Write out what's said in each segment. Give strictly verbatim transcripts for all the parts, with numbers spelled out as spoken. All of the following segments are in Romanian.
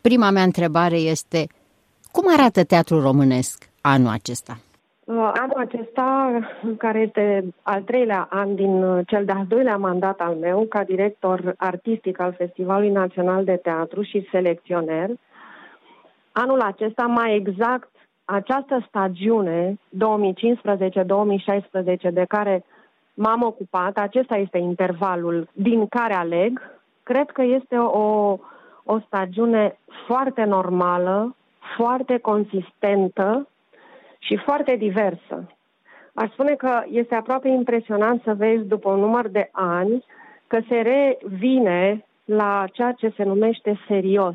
prima mea întrebare este, cum arată teatrul românesc anul acesta? Anul acesta, care este al treilea an din cel de-al doilea mandat al meu, ca director artistic al Festivalului Național de Teatru și selecționer, anul acesta, mai exact, această stagiune două mii cincisprezece două mii șaisprezece de care m-am ocupat, acesta este intervalul din care aleg, cred că este o, o stagiune foarte normală, foarte consistentă și foarte diversă. Aș spune că este aproape impresionant să vezi după un număr de ani că se revine la ceea ce se numește serios,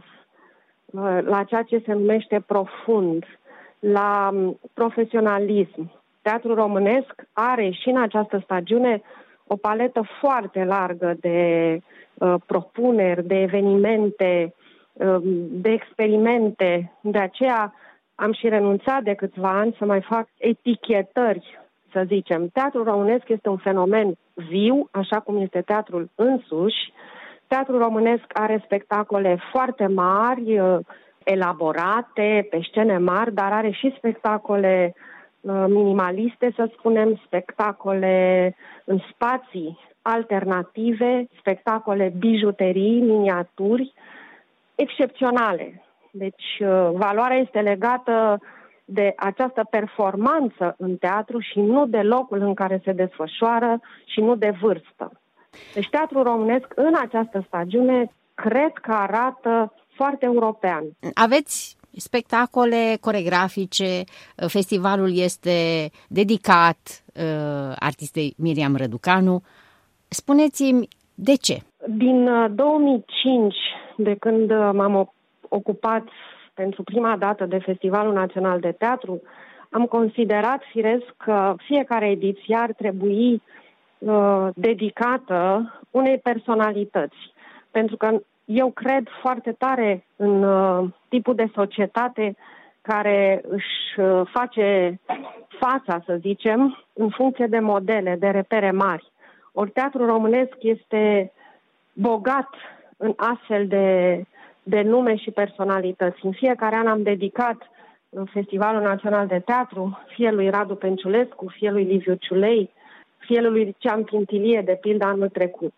la ceea ce se numește profund, la profesionalism. Teatrul românesc are și în această stagiune o paletă foarte largă de uh, propuneri, de evenimente, uh, de experimente. De aceea am și renunțat de câțiva ani să mai fac etichetări, să zicem. Teatrul românesc este un fenomen viu, așa cum este teatrul însuși. Teatrul românesc are spectacole foarte mari, uh, elaborate, pe scene mari, dar are și spectacole uh, minimaliste, să spunem, spectacole în spații alternative, spectacole bijuterii, miniaturi, excepționale. Deci uh, valoarea este legată de această performanță în teatru și nu de locul în care se desfășoară și nu de vârstă. Deci teatrul românesc în această stagiune cred că arată foarte european. Aveți spectacole coregrafice, festivalul este dedicat uh, artistei Miriam Răducanu. Spuneți-mi de ce? Din două mii cinci, de când m-am ocupat pentru prima dată de Festivalul Național de Teatru, am considerat firesc că fiecare ediție ar trebui uh, dedicată unei personalități. Pentru că eu cred foarte tare în uh, tipul de societate care își uh, face fața, să zicem, în funcție de modele, de repere mari. Ori teatrul românesc este bogat în astfel de, de nume și personalități. În fiecare an am dedicat în Festivalul Național de Teatru, fie lui Radu Penciulescu, fie lui Liviu Ciulei, fie lui Lucian Pintilie, de pildă anul trecut.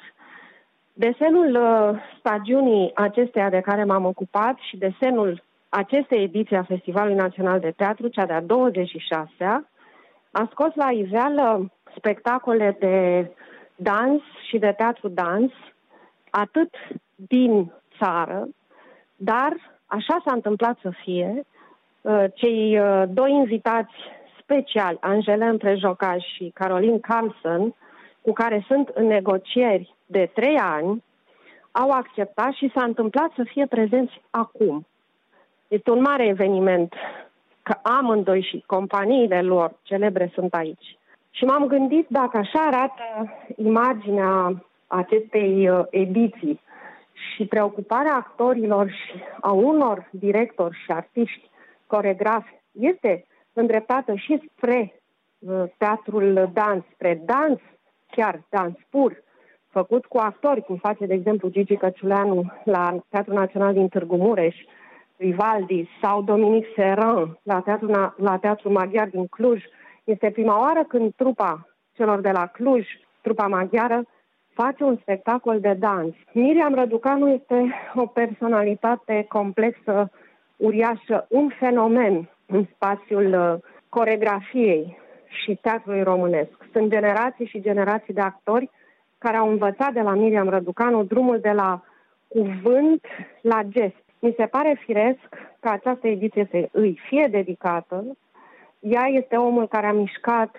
Desenul uh, stagiunii acesteia de care m-am ocupat și desenul acestei ediții a Festivalului Național de Teatru, cea de-a douăzeci și șasea, a scos la iveală spectacole de dans și de teatru-dans, atât din țară, dar așa s-a întâmplat să fie. Uh, cei uh, doi invitați speciali, Angela Împrejocaj și Caroline Carlson, cu care sunt în negocieri de trei ani, au acceptat și s-a întâmplat să fie prezenți acum. Este un mare eveniment că amândoi și companiile lor celebre sunt aici. Și m-am gândit dacă așa arată imaginea acestei ediții și preocuparea actorilor și a unor directori și artiști, coregrafi, este îndreptată și spre uh, teatrul dans, spre dans, chiar dans pur, făcut cu actori, cum face, de exemplu, Gigi Căciuleanu la Teatrul Național din Târgu Mureș, Vivaldi, sau Dominic Serran la Teatrul, la Teatrul Maghiar din Cluj. Este prima oară când trupa celor de la Cluj, trupa maghiară, face un spectacol de dans. Miriam Răducanu este o personalitate complexă, uriașă, un fenomen în spațiul coregrafiei și teatrului românesc. Sunt generații și generații de actori care au învățat de la Miriam Răducanu drumul de la cuvânt la gest. Mi se pare firesc ca această ediție să îi fie dedicată. Ea este omul care a mișcat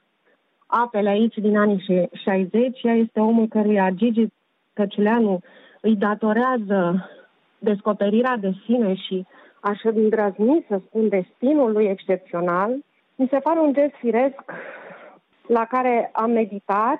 apele aici din anii șaizeci. Ea este omul căruia Gigi Căciuleanu îi datorează descoperirea de sine și aș îndrăzni să spun destinul lui excepțional. Mi se pare un gest firesc la care am meditat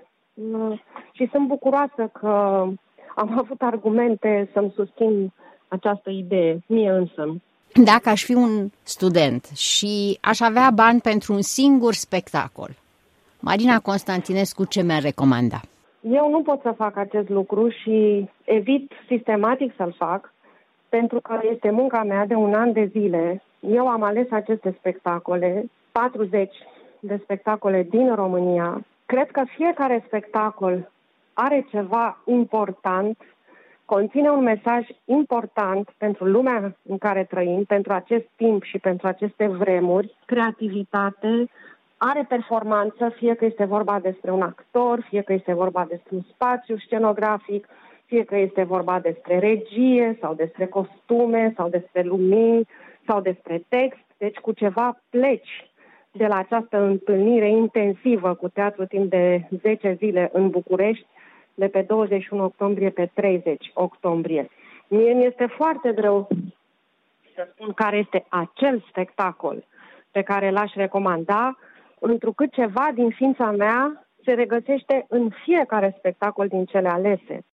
și sunt bucuroasă că am avut argumente să-mi susțin această idee, mie însă. Dacă aș fi un student și aș avea bani pentru un singur spectacol, Marina Constantinescu ce mi-ar recomanda? Eu nu pot să fac acest lucru și evit sistematic să-l fac, pentru că este munca mea de un an de zile. Eu am ales aceste spectacole, patruzeci de spectacole din România. Cred că fiecare spectacol are ceva important, conține un mesaj important pentru lumea în care trăim, pentru acest timp și pentru aceste vremuri. Creativitate, are performanță, fie că este vorba despre un actor, fie că este vorba despre un spațiu scenografic, fie că este vorba despre regie sau despre costume sau despre lumini sau despre text. Deci cu ceva pleci de la această întâlnire intensivă cu teatru timp de zece zile în București, de pe douăzeci și unu octombrie pe treizeci octombrie. Mie mi este foarte greu să spun care este acel spectacol pe care l-aș recomanda, întrucât ceva din ființa mea se regăsește în fiecare spectacol din cele alese.